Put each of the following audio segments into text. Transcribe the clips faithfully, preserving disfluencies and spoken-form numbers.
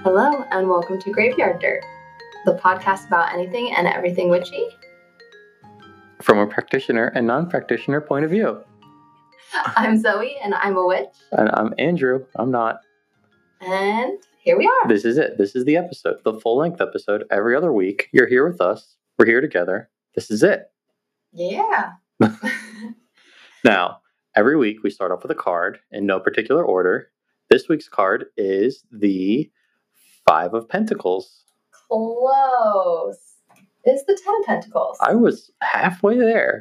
Hello, and welcome to Graveyard Dirt, the podcast about anything and everything witchy. From a practitioner and non-practitioner point of view. I'm Zoe, and I'm a witch. And I'm Andrew. I'm not. And here we are. This is it. This is the episode, the full-length episode. Every other week, you're here with us. We're here together. This is it. Yeah. Now, every week we start off with a card in no particular order. This week's card is the Five of Pentacles. Close. It's the Ten of Pentacles. I was halfway there.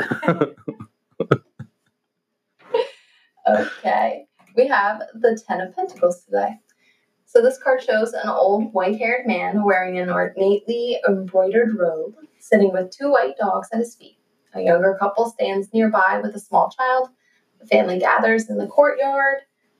Okay. We have the Ten of Pentacles today. So this card shows an old white-haired man wearing an ornately embroidered robe, sitting with two white dogs at his feet. A younger couple stands nearby with a small child. The family gathers in the courtyard.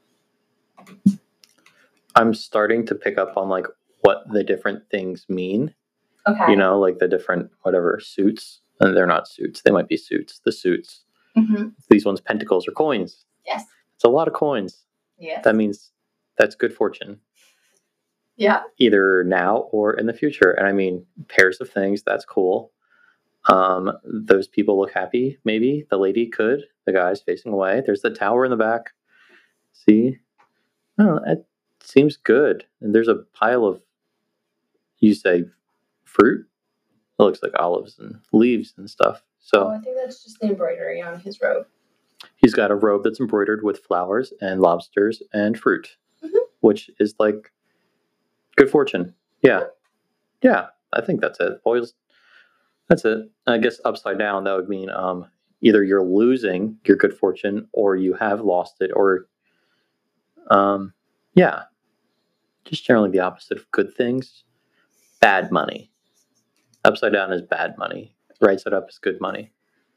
I'm starting to pick up on like what the different things mean. Okay. You know, like the different whatever suits. And they're not suits. They might be suits. The suits. Mm-hmm. These ones, pentacles or coins. Yes. It's a lot of coins. Yes. That means that's good fortune. Yeah. Either now or in the future. And I mean, pairs of things, that's cool. Um, those people look happy, maybe. The lady could. The guy's facing away. There's the tower in the back. See? Oh, it seems good. And there's a pile of, you say, fruit? It looks like olives and leaves and stuff. So Oh, I think that's just the embroidery on his robe. he's got a robe that's embroidered with flowers and lobsters and fruit, mm-hmm. which is like good fortune. Yeah. Yeah, I think that's it. Boys, that's it. I guess upside down, that would mean um, either you're losing your good fortune or you have lost it or, um, yeah, just generally the opposite of good things. Bad money. Upside down is bad money. Right side up is good money.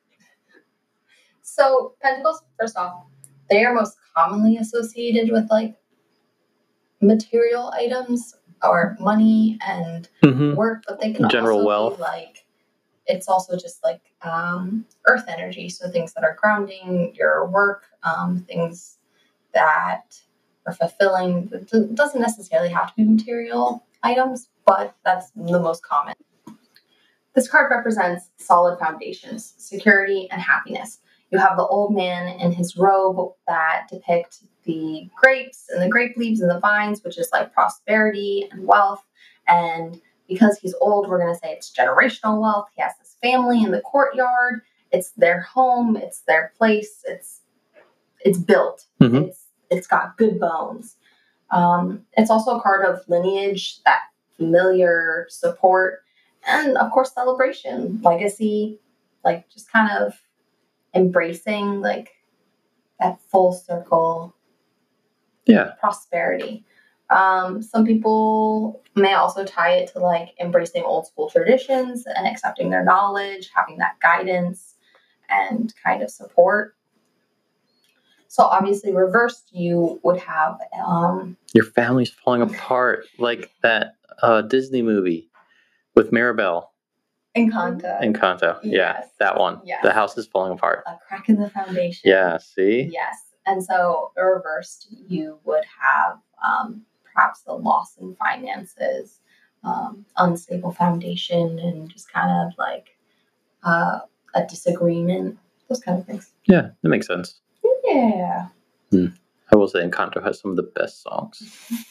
So, pentacles, first off, they are most commonly associated with, like, material items or money and Mm-hmm. work, but they can General also wealth. be, like, it's also just, like, um, earth energy. So, things that are grounding your work, um, things that are fulfilling. It doesn't necessarily have to be material items, but that's the most common. This card represents solid foundations, security, and happiness. You have the old man in his robe that depict the grapes and the grape leaves and the vines, which is like prosperity and wealth. And because he's old, we're going to say it's generational wealth. He has this family in the courtyard. It's their home. It's their place. It's it's built. Mm-hmm. It's it's got good bones. Um, it's also a card of lineage, that familiar support, and of course celebration, legacy, like just kind of embracing like that full circle Yeah. prosperity. Um, some people may also tie it to like embracing old school traditions and accepting their knowledge, having that guidance and kind of support. So obviously reversed, you would have um, Your family's falling apart like that uh, Disney movie with Mirabelle. Encanto. Encanto. Yeah, Yes. that one. Yes. The house is falling apart. A crack in the foundation. Yeah, see? Yes. And so reversed, you would have um, perhaps the loss in finances, um, unstable foundation, and just kind of like uh, a disagreement, those kind of things. Yeah, that makes sense. Yeah. Hmm. I will say Encanto has some of the best songs.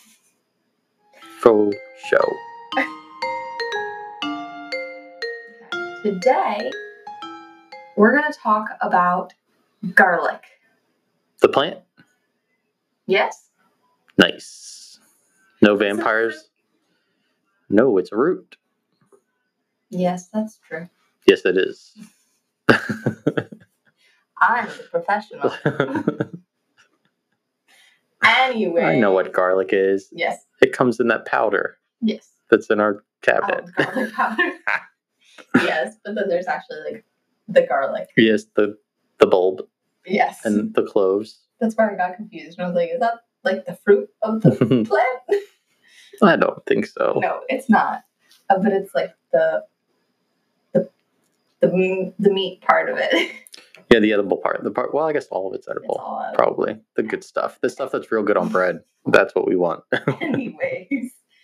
Faux show. Today, we're going to talk about garlic. The plant? Yes? Nice. No vampires? No, it's a root. Yes, that's true. Yes, it is. I'm the professional. Anyway. I know what garlic is. Yes. It comes in that powder Yes. that's in our cabinet. Oh, garlic powder. Yes, but then there's actually like the garlic. Yes, the the bulb Yes. and the cloves. That's where I got confused. And I was like, is that like the fruit of the plant? I don't think so. No, it's not. Uh, but it's like the the the m- the meat part of it. Yeah, the edible part. The part. Well, I guess all of it's It's edible. all edible. Probably the good stuff. The stuff that's real good on bread. That's what we want. Anyways,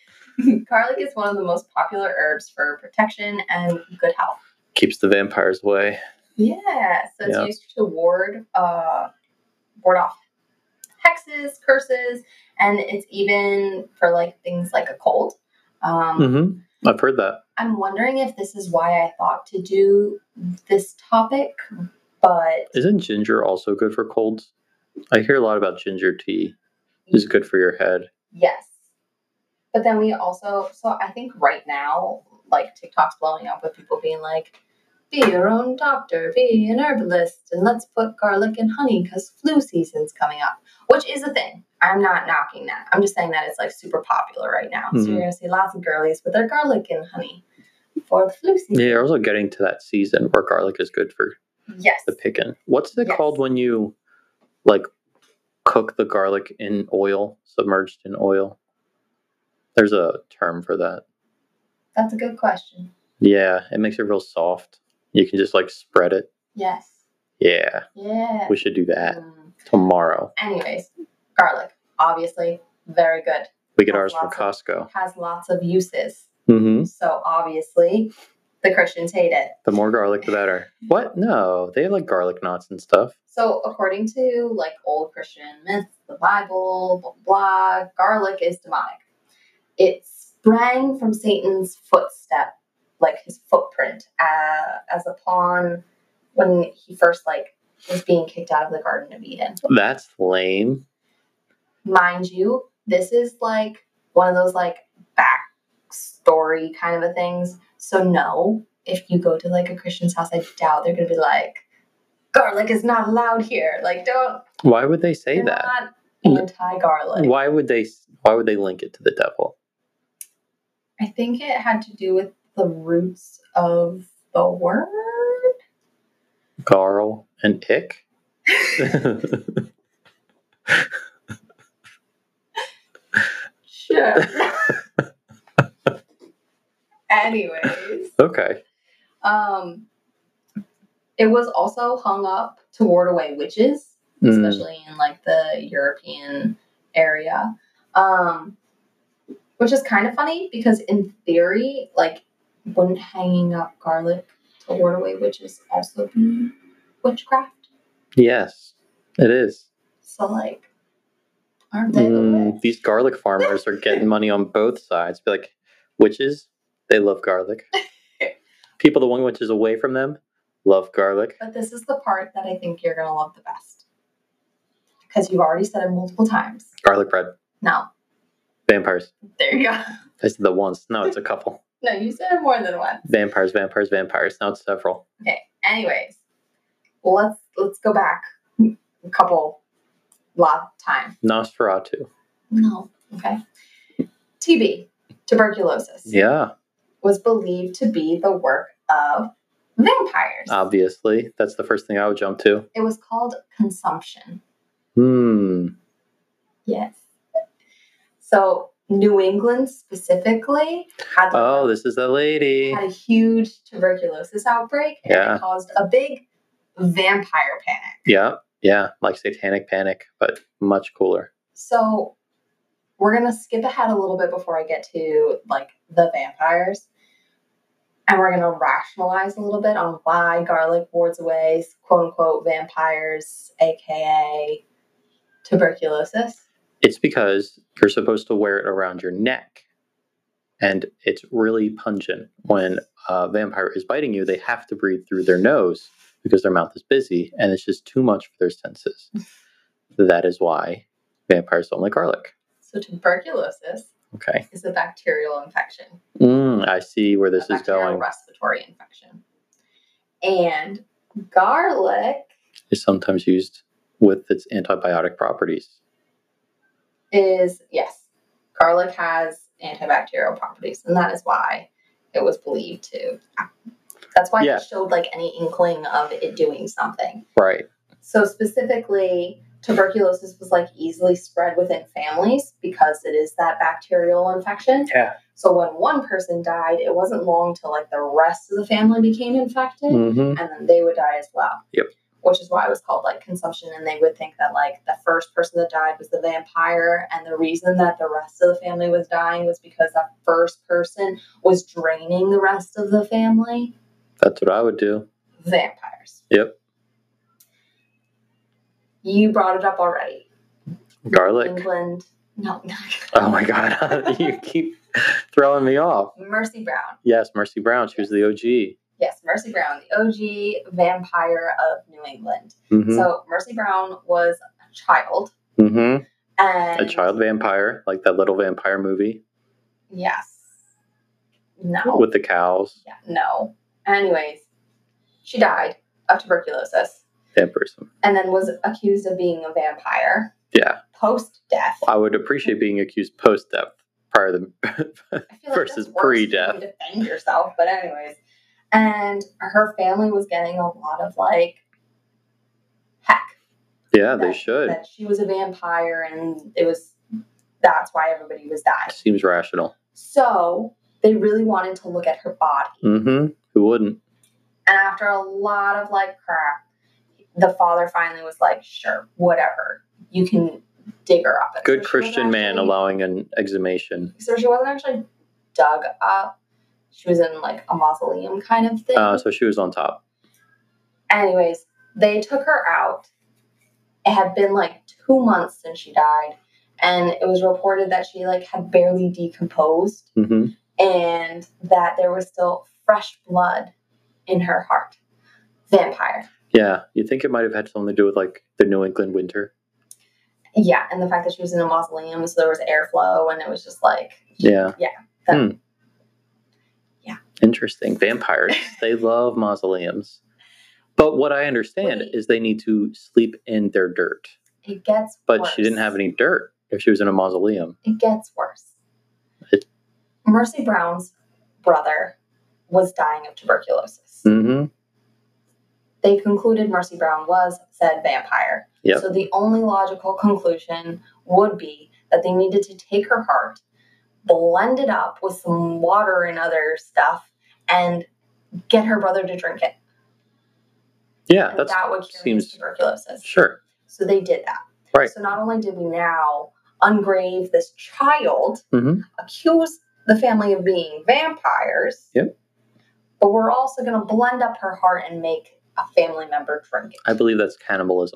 Garlic is one of the most popular herbs for protection and good health. Keeps the vampires away. Yeah, so it's Yeah. used to ward uh, ward off hexes, curses, and it's even for like things like a cold. Um, Mm-hmm. I've heard that. I'm wondering if this is why I thought to do this topic, but Isn't ginger also good for colds? I hear a lot about ginger tea is good for your head. yes. But then we also, so I think right now, like TikTok's blowing up with people being like, be your own doctor, be an herbalist, and let's put garlic and honey because flu season's coming up, which is a thing. I'm not knocking that. I'm just saying that it's like super popular right now. Mm-hmm. So you're going to see lots of girlies with their garlic and honey for the flu season. Yeah, you're also getting to that season where garlic is good for Yes. the picking. What's it Yes. called when you like cook the garlic in oil, submerged in oil? There's a term for that. That's a good question. Yeah, it makes it real soft. You can just like spread it. Yes. Yeah, Yeah. we should do that Mm. tomorrow. Anyways, garlic, obviously, very good. We get Has ours from lots of- Costco. Has lots of uses. Mm-hmm. So obviously, the Christians hate it. The more garlic, the better. What? No, they have like garlic knots and stuff. So according to like old Christian myths, the Bible, blah, blah, blah, garlic is demonic. It sprang from Satan's footstep, like his footprint, uh, as upon when he first like was being kicked out of the Garden of Eden. That's lame. Mind you, this is like one of those like backstory kind of a things. So no, if you go to like a Christian's house, I doubt they're gonna be like, garlic is not allowed here. Like, don't. Why would they say They're that? not anti-garlic. Why would they? Why would they link it to the devil? I think it had to do with the roots of the word. Garl and ick. Sure. Anyways, Okay. um, it was also hung up to ward away witches, Mm. especially in like the European area. Um, which is kind of funny because in theory, like, wouldn't hanging up garlic to ward away witches also be witchcraft? Yes, it is. So like, aren't they the Mm, witch? these garlic farmers are getting money on both sides. Be like, witches, they love garlic. People that want witches away from them love garlic. But this is the part that I think you're gonna love the best. Because you've already said it multiple times. Garlic bread. No. Vampires. There you go. I said that once. No, it's a couple. No, you said it more than once. Vampires, vampires, vampires. Now it's several. Okay. Anyways, let's let's go back a couple lot time. Nosferatu. No. Okay. T B, tuberculosis, Yeah, was believed to be the work of vampires. obviously. That's the first thing I would jump to. It was called consumption. Hmm. Yes. So New England specifically had like, Oh, this is the lady. had a huge tuberculosis outbreak, and Yeah. it caused a big vampire panic. Yeah, yeah. Like Satanic Panic, but much cooler. So we're gonna skip ahead a little bit before I get to like the vampires, and we're gonna rationalize a little bit on why garlic wards away quote unquote vampires, aka tuberculosis. It's because you're supposed to wear it around your neck. And it's really pungent. When a vampire is biting you, they have to breathe through their nose because their mouth is busy, and it's just too much for their senses. That is why vampires don't like garlic. So tuberculosis Okay. is a bacterial infection. Mm, I see where this a is bacterial going. respiratory infection. And garlic Is sometimes used with its antibiotic properties. is, yes, garlic has antibacterial properties, and that is why it was believed to. That's why Yeah. it showed like any inkling of it doing something. Right. So specifically, tuberculosis was like easily spread within families because it is that bacterial infection. Yeah. So when one person died, it wasn't long till like the rest of the family became infected, Mm-hmm. and then they would die as well. Yep. which is why it was called like consumption. And they would think that like the first person that died was the vampire, and the reason that the rest of the family was dying was because that first person was draining the rest of the family. That's what I would do. Vampires. Yep. You brought it up already. Garlic. England. No. Oh my God. You keep throwing me off. Mercy Brown. Yes, Mercy Brown. She was the O G. Yes, Mercy Brown, the O G vampire of New England. Mm-hmm. So Mercy Brown was a child. Mm-hmm. And a child vampire, like that little vampire movie. Yes. No. With the cows. Yeah, no. Anyways, she died of tuberculosis. Vampirism. And then was accused of being a vampire. Yeah. Post-death. I would appreciate being accused post-death prior to I feel like versus that's worse pre-death. to defend yourself, but anyways. And her family was getting a lot of like heck. Yeah, that, they should. That she was a vampire, and it was that's why everybody was dying. Seems rational. So they really wanted to look at her body. Mm-hmm. Who wouldn't? And after a lot of like crap, the father finally was like, sure, whatever. You can dig her up. Good so Christian man actually, allowing an exhumation. So she wasn't actually dug up. She was in like a mausoleum kind of thing. Uh, so she was on top. Anyways, they took her out. It had been like two months since she died. And it was reported that she like had barely decomposed. Mm-hmm. And that there was still fresh blood in her heart. Vampire. Yeah, you think it might have had something to do with like the New England winter? Yeah, and the fact that she was in a mausoleum, so there was airflow, and it was just like, yeah, yeah, that, hmm. yeah. Interesting. Vampires, they love mausoleums. But what I understand Wait. is they need to sleep in their dirt. It gets But worse. she didn't have any dirt if she was in a mausoleum. It gets worse. It, Mercy Brown's brother was dying of tuberculosis. mm-hmm. They concluded Mercy Brown was said vampire. Yep. So the only logical conclusion would be that they needed to take her heart, blend it up with some water and other stuff, and get her brother to drink it. Yeah, that's, that would cure seems his tuberculosis. Sure. So they did that. Right. So not only did we now ungrave this child, mm-hmm. accuse the family of being vampires, yep. but we're also going to blend up her heart and make a family member drink it. I believe that's cannibalism.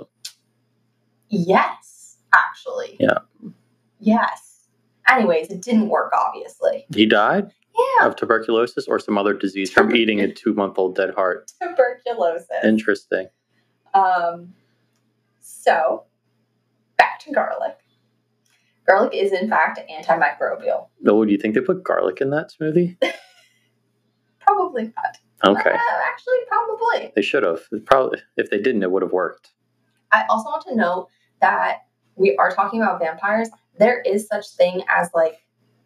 Yes, actually. Yeah. Yes. Anyways, it didn't work, obviously. He died? Yeah. Of tuberculosis or some other disease from eating a two-month-old dead heart? Tuberculosis. Interesting. Um. So, back to garlic. Garlic is, in fact, antimicrobial. Oh, do you think they put garlic in that smoothie? Probably not. Okay. Uh, actually, probably. They should have. Probably, if they didn't, it would have worked. I also want to note that we are talking about vampires. There is such thing as like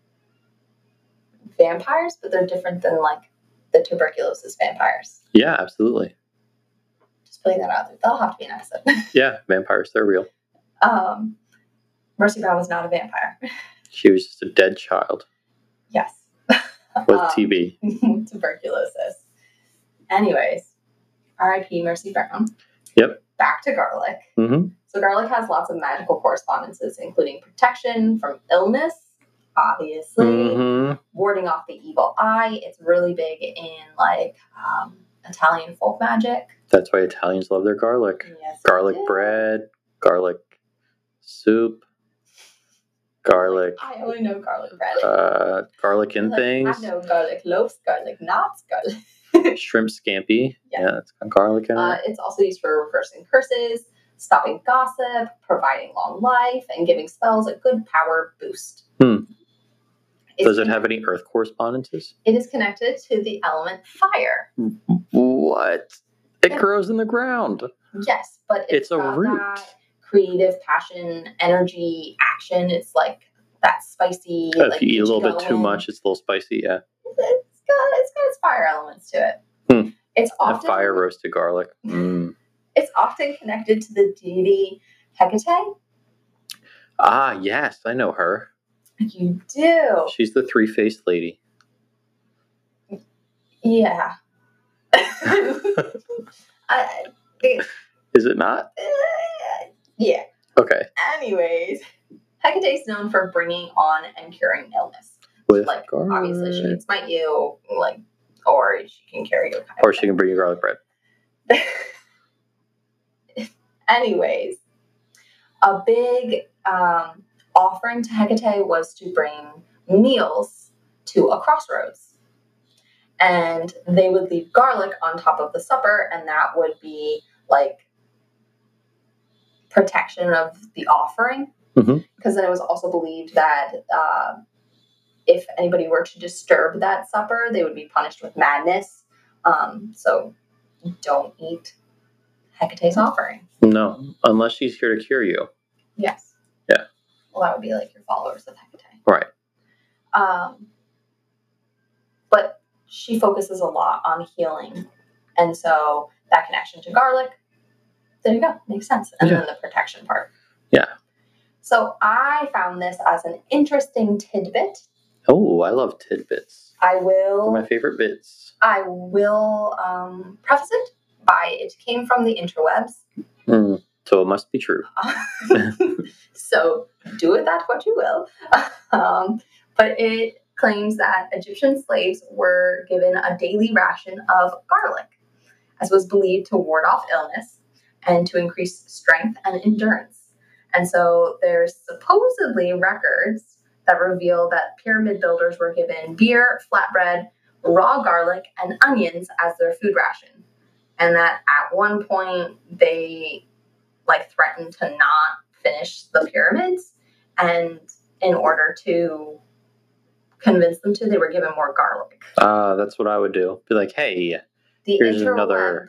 vampires, but they're different than like the tuberculosis vampires. Yeah, absolutely. Just putting that out there. That'll have to be an episode. Yeah, vampires, they're real. Um, Mercy Brown was not a vampire. She was just a dead child. Yes. With um, T B. Tuberculosis. Anyways, R I P Mercy Brown. Yep. Back to garlic. Mm-hmm. So garlic has lots of magical correspondences, including protection from illness, obviously, Mm-hmm. warding off the evil eye. It's really big in like um, Italian folk magic. That's why Italians love their garlic. Yes, Garlic they do. bread, garlic soup, garlic, I only know garlic bread. uh, garlic in Like, things, I know garlic loaves, garlic knots, garlic. shrimp scampi. Yeah. Yeah, it's got garlic in Uh, it. it's also used for reversing curses, stopping gossip, providing long life, and giving spells a good power boost. Hmm. It's Does it con- have any earth correspondences? It is connected to the element fire. What? It Yeah. grows in the ground. Yes, but it's, It's a got root. that creative passion, energy, action. It's like that spicy. If like, you eat a get little bit too going. much, it's a little spicy. Yeah. It's got it's got its fire elements to it. Hmm. It's A often fire roasted garlic. Mm. it's often connected to the deity Hecate. Ah, yes, I know her. You do, She's the three-faced lady. yeah. I, it, Is it not? Eh, yeah. Okay. Anyways, Hecate is known for bringing on and curing illness. With Like, garlic. obviously, she can smite you, like, or she can carry you. Kind Or of she can bring you garlic bread. Anyways, a big um, offering to Hecate was to bring meals to a crossroads. And they would leave garlic on top of the supper, and that would be like protection of the offering. Mm-hmm. Because then it was also believed that uh, if anybody were to disturb that supper, they would be punished with madness. Um, so don't eat Hecate's offering. No, unless she's here to cure you. Yes. Yeah. Well, that would be like your followers of Hecate. Right. Um, but she focuses a lot on healing. And so that connection to garlic, there you go. Makes sense. And Yeah. then the protection part. Yeah. So I found this as an interesting tidbit. Oh, I love tidbits. I will... They're my favorite bits. I will um, preface it by it came from the interwebs. Mm, so it must be true. So do with that what you will. Um, but it claims that Egyptian slaves were given a daily ration of garlic, as was believed to ward off illness and to increase strength and endurance. And so there's supposedly records that reveal that pyramid builders were given beer, flatbread, raw garlic, and onions as their food ration. And that at one point they like threatened to not finish the pyramids, and in order to convince them to, they were given more garlic. Ah, uh, that's what I would do. Be like, hey, the here's interwebs another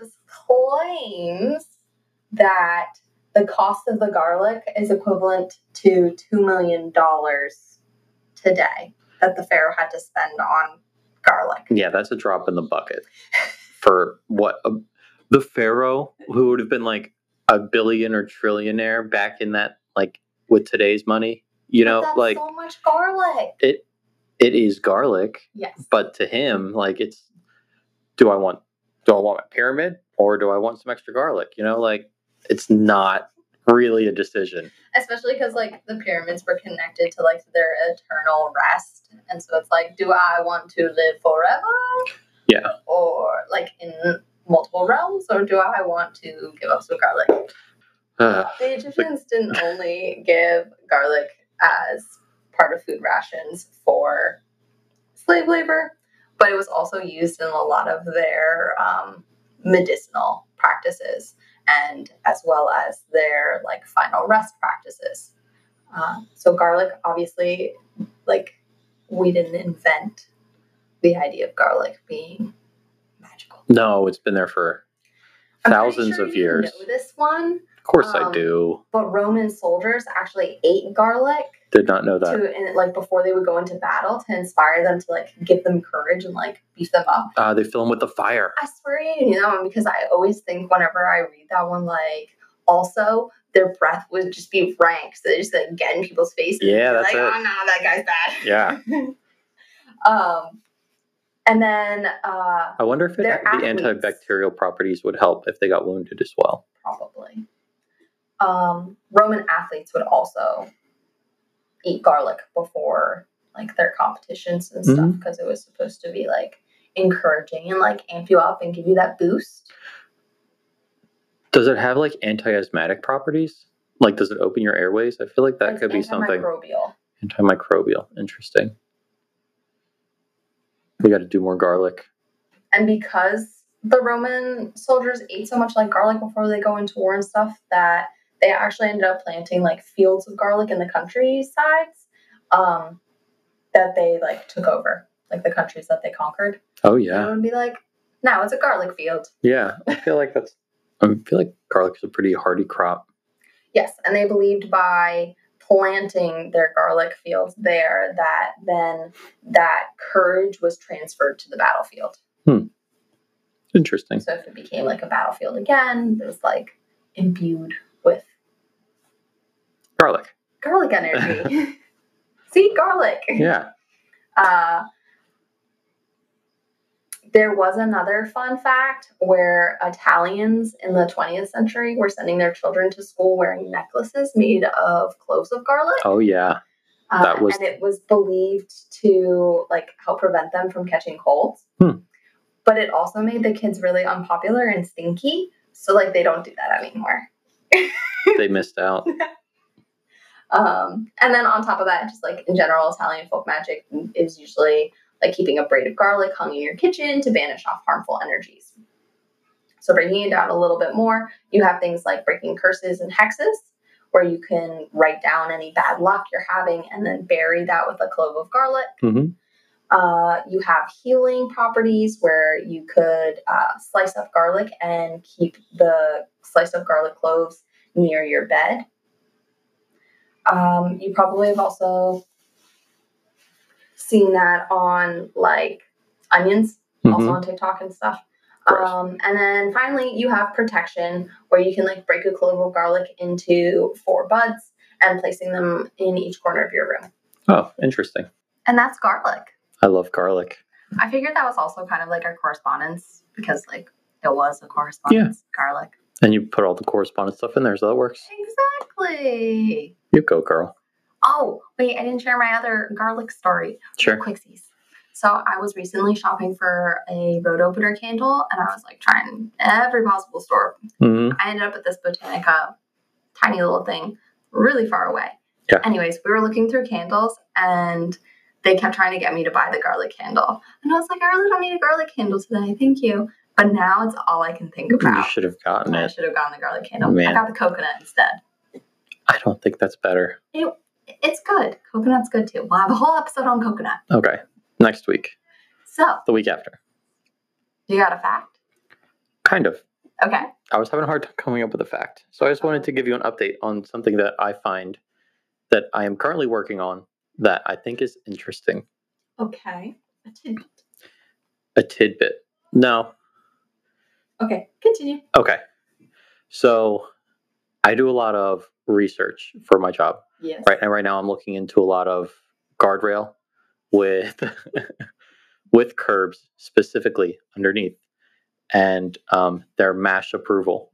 claims that the cost of the garlic is equivalent to two million dollars today that the pharaoh had to spend on garlic. Yeah, that's a drop in the bucket for what a, the pharaoh who would have been like a billion or trillionaire back in that, like with today's money, you but know, that's like so much garlic. It it is garlic. Yes. But to him, like it's do I want do I want a pyramid or do I want some extra garlic? You know, like it's not really a decision. Especially because like the pyramids were connected to like their eternal rest, and so it's like, do I want to live forever? Yeah. Or like in multiple realms, or do I want to give up some garlic? Uh, the Egyptians like, didn't only give garlic as part of food rations for slave labor, but it was also used in a lot of their um, medicinal practices, and as well as their like final rest practices. Uh, so garlic, obviously, like we didn't invent the idea of garlic being magical. No, it's been there for thousands sure of you years. Know this one. Of course um, I do. But Roman soldiers actually ate garlic. Did not know that. To, and, like before they would go into battle, to inspire them, to like give them courage and like beef them up. Uh, they fill them with the fire. I swear you knew that one, because I always think whenever I read that one, like also their breath would just be rank, so they just like get in people's faces. Yeah, that's like, it. oh no, that guy's bad. Yeah. um, and then uh, I wonder if it, the athletes, antibacterial properties would help if they got wounded as well. Probably. Um, Roman athletes would also eat garlic before like their competitions and stuff, because mm-hmm. it was supposed to be like encouraging and like amp you up and give you that boost. Does it have like anti-asthmatic properties? Like, does it open your airways? I feel like that it's could be something. Antimicrobial. Antimicrobial. Interesting. We got to do more garlic. And because the Roman soldiers ate so much like garlic before they go into war and stuff, that they actually ended up planting like fields of garlic in the countrysides, um, that they like took over, like the countries that they conquered. Oh yeah. And it would be like, now it's a garlic field. Yeah, I feel like that's. I feel like garlic is a pretty hardy crop. Yes, and they believed by planting their garlic fields there that then that courage was transferred to the battlefield. Hmm. Interesting. So if it became like a battlefield again, it was like imbued with garlic. Garlic energy. See, garlic. Yeah. Uh, There was another fun fact where Italians in the twentieth century were sending their children to school wearing necklaces made of cloves of garlic. Oh yeah, uh, that was- and it was believed to like help prevent them from catching colds. Hmm. But it also made the kids really unpopular and stinky, so like they don't do that anymore. They missed out. Um, and then on top of that, just like in general, Italian folk magic is usually like keeping a braid of garlic hung in your kitchen to banish off harmful energies. So breaking it down a little bit more, you have things like breaking curses and hexes, where you can write down any bad luck you're having and then bury that with a clove of garlic. Mm-hmm. Uh, you have healing properties where you could uh, slice up garlic and keep the sliced up garlic cloves near your bed. Um, you probably have also seen that on like onions, Mm-hmm. also on TikTok and stuff. Gross. Um, and then finally, you have protection, where you can like break a clove of garlic into four buds and placing them in each corner of your room. Oh, interesting. And that's garlic. I love garlic. I figured that was also kind of like our correspondence, because like it was a correspondence, garlic. And you put all the correspondence stuff in there, so that works. Exactly. You go, girl. Oh, wait, I didn't share my other garlic story. Sure. Quicksies. So I was recently shopping for a road opener candle, and I was like trying every possible store. Mm-hmm. I ended up at this Botanica, tiny little thing, really far away. Yeah. Anyways, we were looking through candles, and they kept trying to get me to buy the garlic candle. And I was like, I really don't need a garlic candle today, thank you. But now it's all I can think about. You should have gotten I it. should have gotten the garlic candle. Man. I got the coconut instead. I don't think that's better. It, it's good. Coconut's good too. We'll have a whole episode on coconut. Okay. Next week. So, The week after. you got a fact? Kind of. Okay. I was having a hard time coming up with a fact. So I just wanted to give you an update on something that I find that I am currently working on that I think is interesting. Okay. A tidbit. A tidbit. No. Okay, continue. Okay. So I do a lot of research for my job. Yes. Right. And right now I'm looking into a lot of guardrail with with curbs specifically underneath, and um, their MASH approval.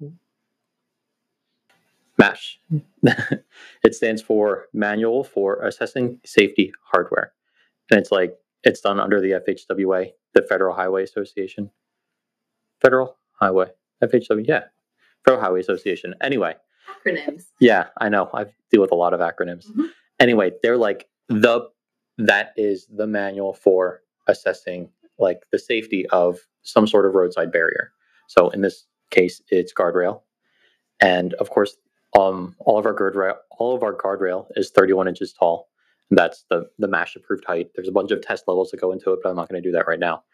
MASH. It stands for Manual for Assessing Safety Hardware. And it's like, it's done under the F H W A, the Federal Highway Association. Federal Highway, F H W, yeah. Federal Highway Association. Anyway. Acronyms. Yeah, I know. I deal with a lot of acronyms. Mm-hmm. Anyway, they're like, the that is the manual for assessing like the safety of some sort of roadside barrier. So in this case, it's guardrail. And of course, um, all of our guardrail, all of our guardrail is thirty-one inches tall. And that's the the MASH approved height. There's a bunch of test levels that go into it, but I'm not going to do that right now.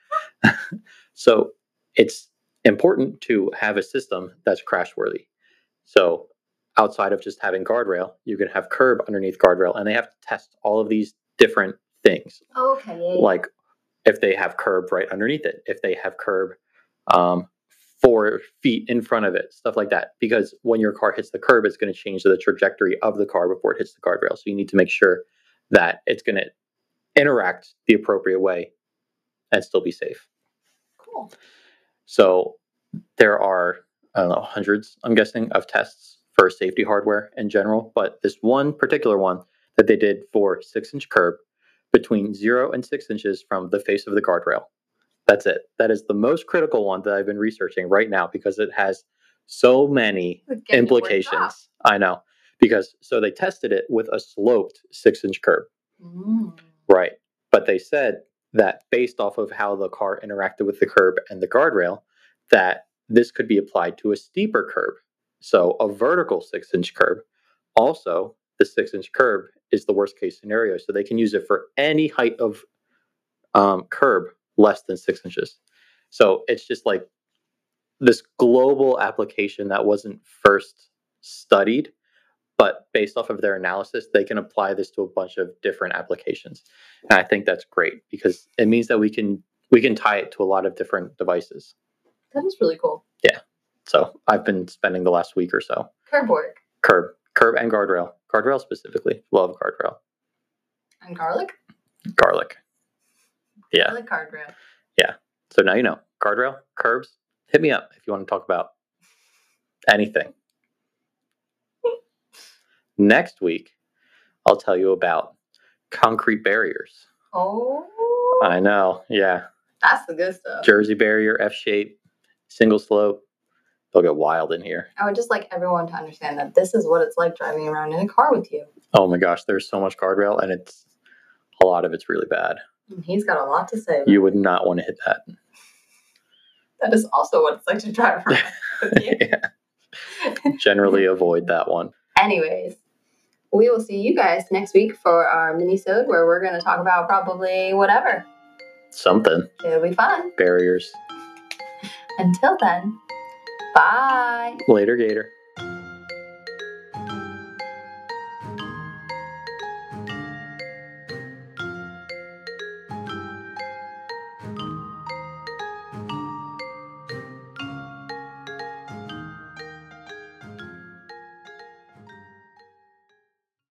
So it's important to have a system that's crash worthy. So outside of just having guardrail, you can have curb underneath guardrail, and they have to test all of these different things. Okay. Yeah, yeah. Like if they have curb right underneath it, if they have curb um, four feet in front of it, stuff like that. Because when your car hits the curb, it's going to change the trajectory of the car before it hits the guardrail. So you need to make sure that it's going to interact the appropriate way and still be safe. Cool. So there are, I don't know, hundreds, I'm guessing, of tests for safety hardware in general. But this one particular one that they did for six-inch curb between zero and six inches from the face of the guardrail. That's it. That is the most critical one that I've been researching right now because it has so many implications. I know. Because so they tested it with a sloped six-inch curb. Mm. Right. But they said that based off of how the car interacted with the curb and the guardrail, that this could be applied to a steeper curb. So a vertical six-inch curb. Also, the six-inch curb is the worst case scenario. So they can use it for any height of um, curb less than six inches. So it's just like this global application that wasn't first studied, but based off of their analysis, they can apply this to a bunch of different applications. And I think that's great because it means that we can we can tie it to a lot of different devices. That is really cool. Yeah. So I've been spending the last week or so. Curb work. Curb. Curb and guardrail. Guardrail specifically. Love guardrail. And garlic? Garlic. Yeah. Garlic guardrail. Yeah. So now you know. Guardrail, curbs, hit me up if you want to talk about anything. Next week, I'll tell you about concrete barriers. Oh. I know. Yeah. That's the good stuff. Jersey barrier, F shape, single slope. They'll get wild in here. I would just like everyone to understand that this is what it's like driving around in a car with you. Oh my gosh, there's so much guardrail, and it's a lot of it's really bad. And he's got a lot to say. You would not want to hit that. That is also what it's like to drive around with you. Yeah. Generally avoid that one. Anyways, we will see you guys next week for our mini-sode where we're going to talk about probably whatever. Something. It'll be fun. Barriers. Until then, bye. Later, Gator.